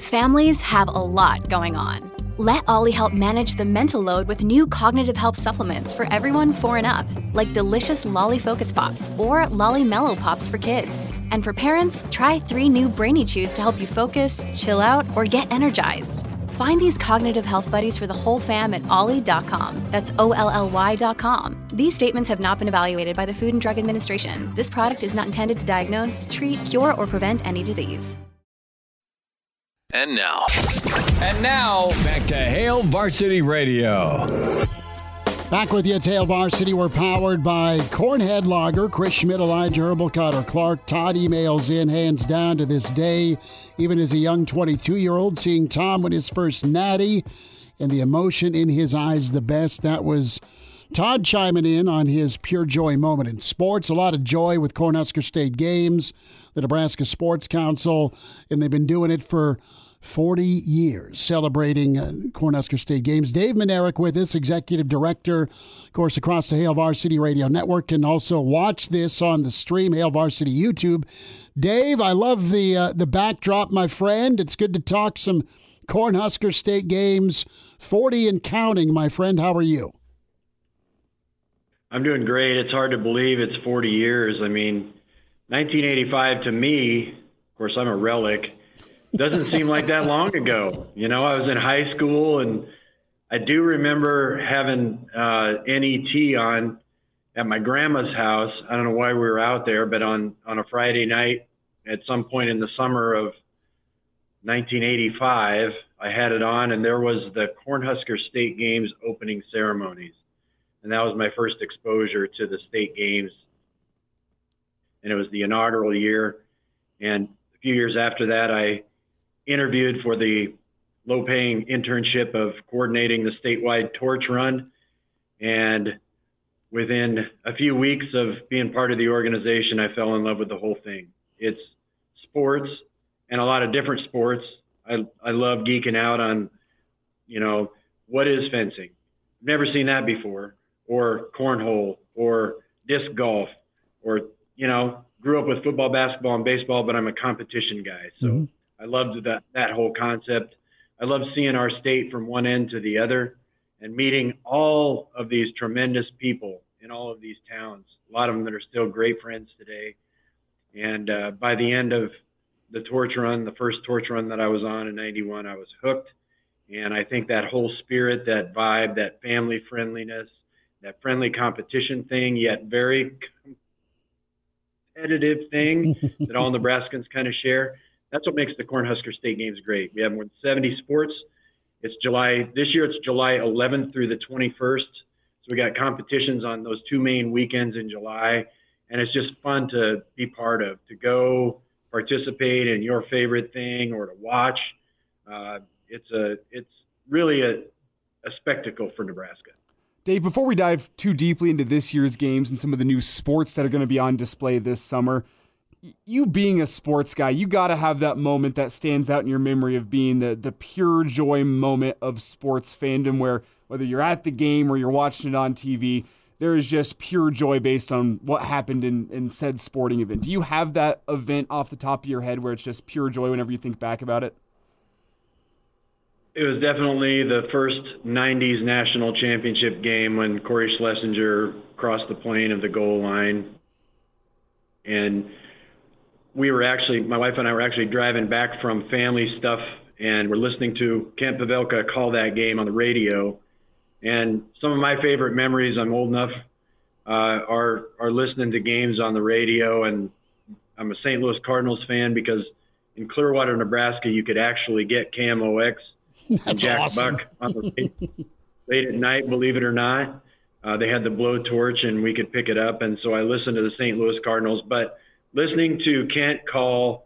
Families have a lot going on. Let Ollie help manage the mental load with new cognitive help supplements for everyone 4 and up, like delicious Lolly Focus Pops or Lolly Mellow Pops for kids. And for parents, try 3 new Brainy Chews to help you focus, chill out, or get energized. Find these cognitive health buddies for the whole fam at ollie.com. That's OLLY.com. These statements have not been evaluated by the Food and Drug Administration. This product is not intended to diagnose, treat, cure, or prevent any disease. And now, back to Hail Varsity Radio. Back with you at Hail Varsity. We're powered by Cornhead Lager. Chris Schmidt, Elijah Herbal, Carter Clark. Todd emails in, hands down to this day, even as a young 22-year-old, seeing Tom win his first natty and the emotion in his eyes the best. That was Todd chiming in on his pure joy moment in sports. A lot of joy with Cornhusker State games, the Nebraska Sports Council, and they've been doing it for 40 years, celebrating Cornhusker State games. Dave Manerick with us, Executive Director, of course, across the Hail Varsity Radio Network. Can also watch this on the stream, Hail Varsity YouTube. Dave, I love the backdrop, my friend. It's good to talk some Cornhusker State games, 40 and counting, my friend. How are you? I'm doing great. It's hard to believe it's 40 years. I mean, 1985 to me, of course, I'm a relic, doesn't seem like that long ago. You know, I was in high school, and I do remember having NET on at my grandma's house. I don't know why we were out there, but on a Friday night at some point in the summer of 1985, I had it on, and there was the Cornhusker State Games opening ceremonies. And that was my first exposure to the state games. And it was the inaugural year. And a few years after that, I interviewed for the low-paying internship of coordinating the statewide torch run. And within a few weeks of being part of the organization, I fell in love with the whole thing. It's sports and a lot of different sports. I love geeking out on, you know, what is fencing? I've never seen that before. Or cornhole, or disc golf, or, you know, grew up with football, basketball, and baseball, but I'm a competition guy. So I loved that whole concept. I love seeing our state from one end to the other and meeting all of these tremendous people in all of these towns, a lot of them that are still great friends today. And by the end of the torch run, the first torch run that I was on in 91, I was hooked. And I think that whole spirit, that vibe, that family friendliness, that friendly competition thing, yet very competitive thing that all Nebraskans kind of share. That's what makes the Cornhusker State Games great. We have more than 70 sports. This year it's July 11th through the 21st. So we got competitions on those 2 main weekends in July. And it's just fun to be part of, to go participate in your favorite thing or to watch. It's really a spectacle for Nebraska. Dave, before we dive too deeply into this year's games and some of the new sports that are going to be on display this summer, you being a sports guy, you got to have that moment that stands out in your memory of being the pure joy moment of sports fandom, where whether you're at the game or you're watching it on TV, there is just pure joy based on what happened in said sporting event. Do you have that event off the top of your head where it's just pure joy whenever you think back about it? It was definitely the first 90s national championship game when Corey Schlesinger crossed the plane of the goal line. And my wife and I were actually driving back from family stuff, and we're listening to Kent Pavelka call that game on the radio. And some of my favorite memories, I'm old enough, are listening to games on the radio. And I'm a St. Louis Cardinals fan because in Clearwater, Nebraska, you could actually get KMOX. That's Jack awesome. Buck on the late at night, believe it or not. They had the blowtorch, and we could pick it up. And so I listened to the St. Louis Cardinals. But listening to Kent call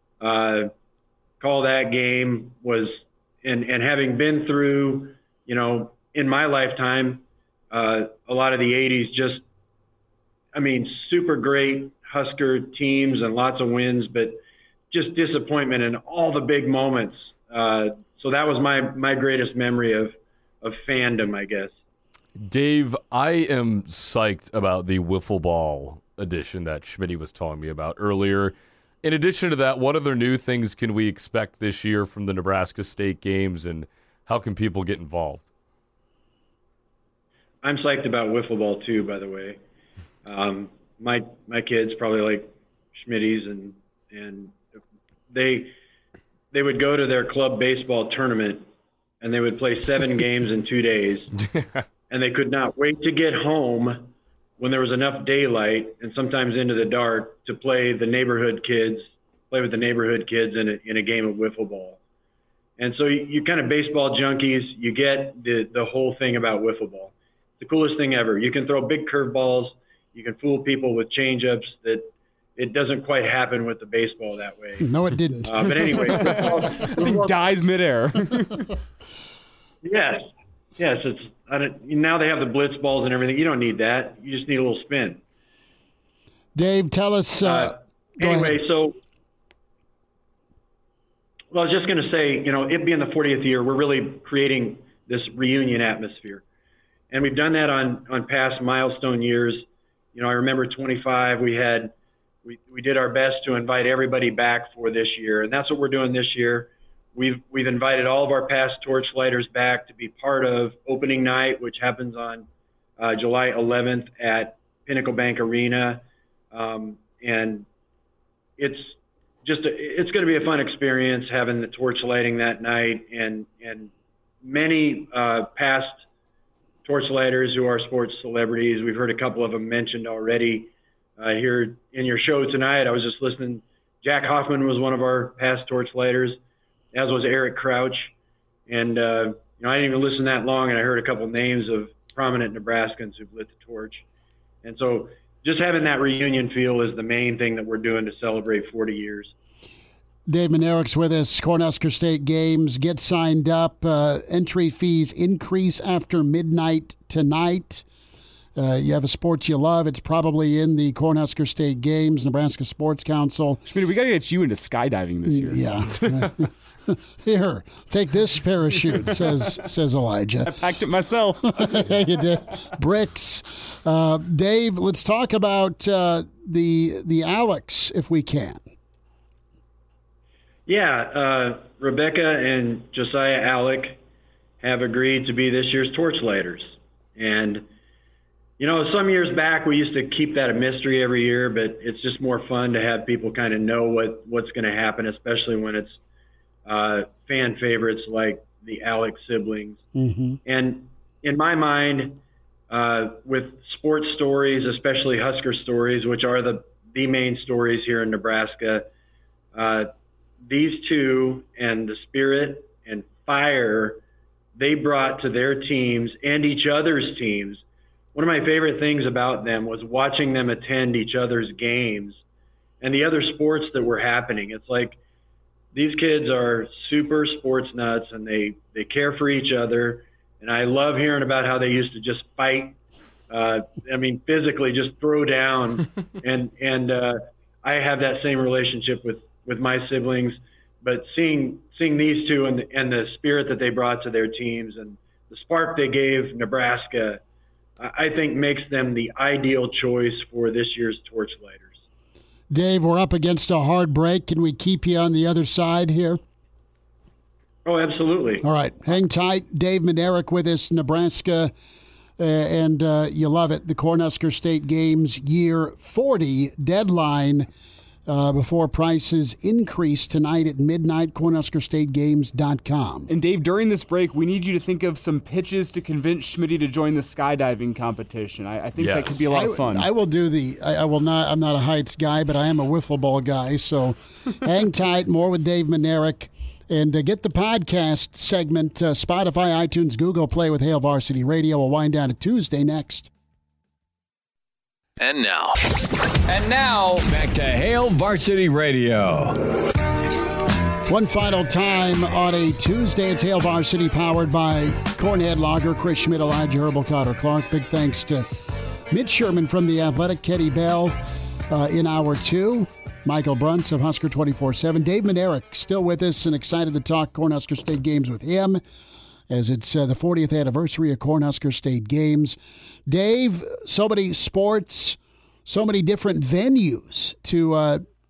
that game was, and having been through, you know, in my lifetime, a lot of the 80s, super great Husker teams and lots of wins, but just disappointment in all the big moments. So that was my greatest memory of fandom, I guess. Dave, I am psyched about the wiffle ball edition that Schmitty was telling me about earlier. In addition to that, what other new things can we expect this year from the Nebraska State Games, and how can people get involved? I'm psyched about wiffle ball too, by the way. My kids probably like Schmitty's, and they would go to their club baseball tournament, and they would play 7 games in 2 days, and they could not wait to get home when there was enough daylight and sometimes into the dark to play with the neighborhood kids in a game of wiffle ball. And so you kind of baseball junkies, you get the whole thing about wiffle ball. It's the coolest thing ever. You can throw big curveballs. You can fool people with changeups that it doesn't quite happen with the baseball that way. No, it didn't. But anyway. I think dies midair. Yes. Now they have the blitz balls and everything. You don't need that. You just need a little spin. Dave, tell us. Anyway, so I was just going to say, it being the 40th year, we're really creating this reunion atmosphere. And we've done that on past milestone years. I remember 25, we did our best to invite everybody back for this year. And that's what we're doing this year. We've invited all of our past Torchlighters back to be part of opening night, which happens on July 11th at Pinnacle Bank Arena. And it's going to be a fun experience having the torchlighting that night, and many past Torchlighters who are sports celebrities. We've heard a couple of them mentioned already here in your show tonight. I was just listening. Jack Hoffman was one of our past Torchlighters, as was Eric Crouch. And, I didn't even listen that long, and I heard a couple names of prominent Nebraskans who've lit the torch. And so just having that reunion feel is the main thing that we're doing to celebrate 40 years. Dave Manerik's with us. Cornhusker State Games. Get signed up. Entry fees increase after midnight tonight. You have a sports you love. It's probably in the Cornhusker State Games, Nebraska Sports Council. Schmidt, we got to get you into skydiving this year. Yeah. Here, take this parachute, says Elijah. I packed it myself. You did. Bricks. Dave, let's talk about the Alex, if we can. Yeah, Rebecca and Josiah Alec have agreed to be this year's Torchlighters. And, some years back we used to keep that a mystery every year, but it's just more fun to have people kind of know what's going to happen, especially when it's fan favorites like the Alec siblings. Mm-hmm. And in my mind, with sports stories, especially Husker stories, which are the main stories here in Nebraska, these two and the spirit and fire they brought to their teams and each other's teams. One of my favorite things about them was watching them attend each other's games and the other sports that were happening. It's like these kids are super sports nuts, and they care for each other. And I love hearing about how they used to just fight. Physically just throw down. and I have that same relationship with my siblings, but seeing these two and the spirit that they brought to their teams and the spark they gave Nebraska, I think makes them the ideal choice for this year's Torchlighters. Dave, we're up against a hard break. Can we keep you on the other side here? Oh, absolutely. All right. Hang tight. Dave Manerik with us, Nebraska, and you love it. The Cornhusker State Games Year 40 deadline before prices increase tonight at midnight, CornhuskerStateGames.com. And Dave, during this break, we need you to think of some pitches to convince Schmitty to join the skydiving competition. I think that could be a lot of fun. I will do I will not. I'm not a heights guy, but I am a wiffle ball guy. So hang tight. More with Dave Manerik. And get the podcast segment, Spotify, iTunes, Google Play with Hail Varsity Radio. We'll wind down to Tuesday next. And now, back to Hail Varsity Radio. One final time on a Tuesday, it's Hail Varsity, powered by Cornhead Lager, Chris Schmidt, Elijah Herbal, Cotter Clark. Big thanks to Mitch Sherman from The Athletic, Kenny Bell in Hour 2, Michael Bruntz of Husker 24/7. Dave Manerik still with us and excited to talk Cornhusker State Games with him, as it's the 40th anniversary of Cornhusker State Games. Dave, so many sports, so many different venues to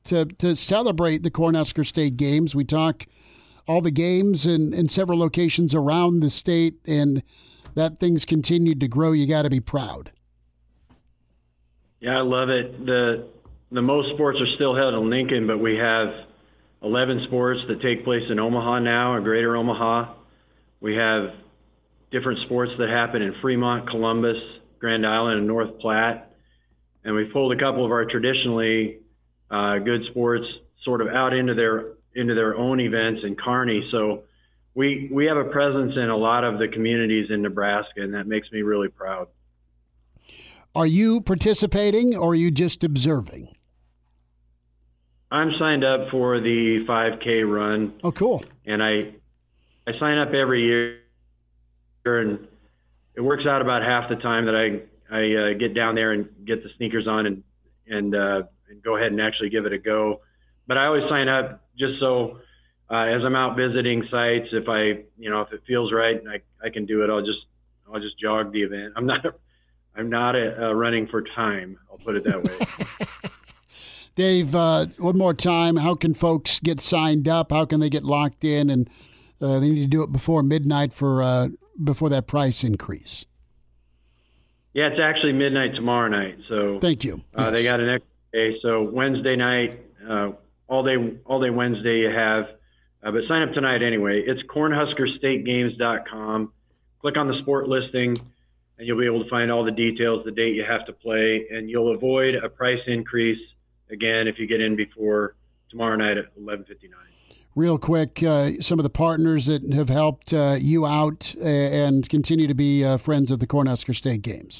to celebrate the Cornhusker State games. We talk all the games in several locations around the state, and that things continued to grow. You got to be proud. Yeah, I love it. The most sports are still held in Lincoln, but we have 11 sports that take place in Omaha now, or Greater Omaha. We have different sports that happen in Fremont, Columbus, Grand Island, and North Platte. And we pulled a couple of our traditionally good sports sort of out into their own events in Kearney. So we have a presence in a lot of the communities in Nebraska, and that makes me really proud. Are you participating, or are you just observing? I'm signed up for the 5K run. Oh, cool. And I sign up every year, and it works out about half the time that I get down there and get the sneakers on and go ahead and actually give it a go. But I always sign up just so as I'm out visiting sites, if it feels right and I can do it, I'll just jog the event. I'm not running for time. I'll put it that way. Dave, one more time, how can folks get signed up? How can they get locked in? And they need to do it before midnight before that price increase. Yeah, it's actually midnight tomorrow night. So thank you. Yes. They got an extra day. So Wednesday night, all day Wednesday you have. But sign up tonight anyway. It's cornhuskerstategames.com. Click on the sport listing, and you'll be able to find all the details, the date you have to play, and you'll avoid a price increase, again, if you get in before tomorrow night at 11:59. Real quick, some of the partners that have helped you out and continue to be friends of the Cornhusker State Games.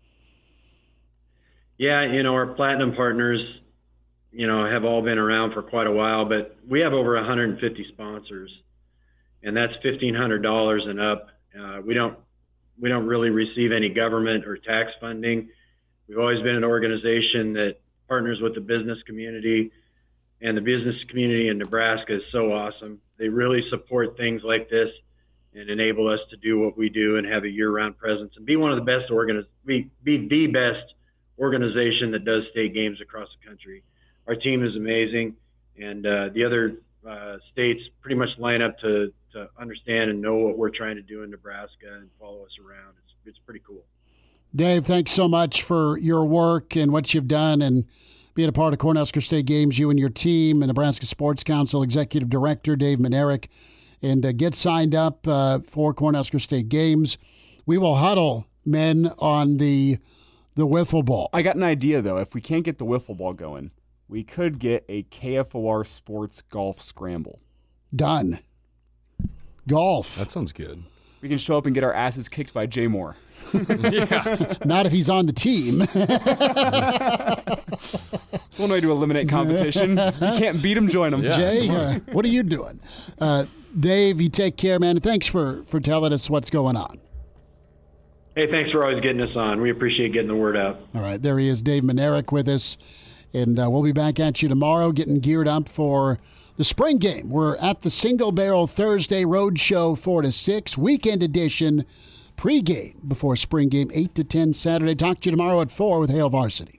Yeah, our platinum partners, have all been around for quite a while, but we have over 150 sponsors, and that's $1,500 and up. We don't really receive any government or tax funding. We've always been an organization that partners with the business community, and the business community in Nebraska is so awesome. They really support things like this and enable us to do what we do and have a year-round presence and be one of the best be the best organization that does state games across the country. Our team is amazing, and the other states pretty much line up to understand and know what we're trying to do in Nebraska and follow us around. It's pretty cool. Dave, thanks so much for your work and what you've done and being a part of Cornhusker State Games, you and your team, and Nebraska Sports Council Executive Director Dave Manerick. And get signed up for Cornhusker State Games. We will huddle, men, on the wiffle ball. I got an idea, though. If we can't get the wiffle ball going, we could get a KFOR Sports Golf Scramble. Done. Golf. That sounds good. We can show up and get our asses kicked by Jay Moore. Yeah. Not if he's on the team. It's one way to eliminate competition. You can't beat him, join him. Yeah. Jay, what are you doing? Dave, you take care, man. Thanks for telling us what's going on. Hey, thanks for always getting us on. We appreciate getting the word out. All right, there he is, Dave Manerick with us. And we'll be back at you tomorrow getting geared up for the spring game. We're at the Single Barrel Thursday Road Show 4 to 6, weekend edition, pregame before spring game 8 to 10 Saturday. Talk to you tomorrow at 4 with Hail Varsity.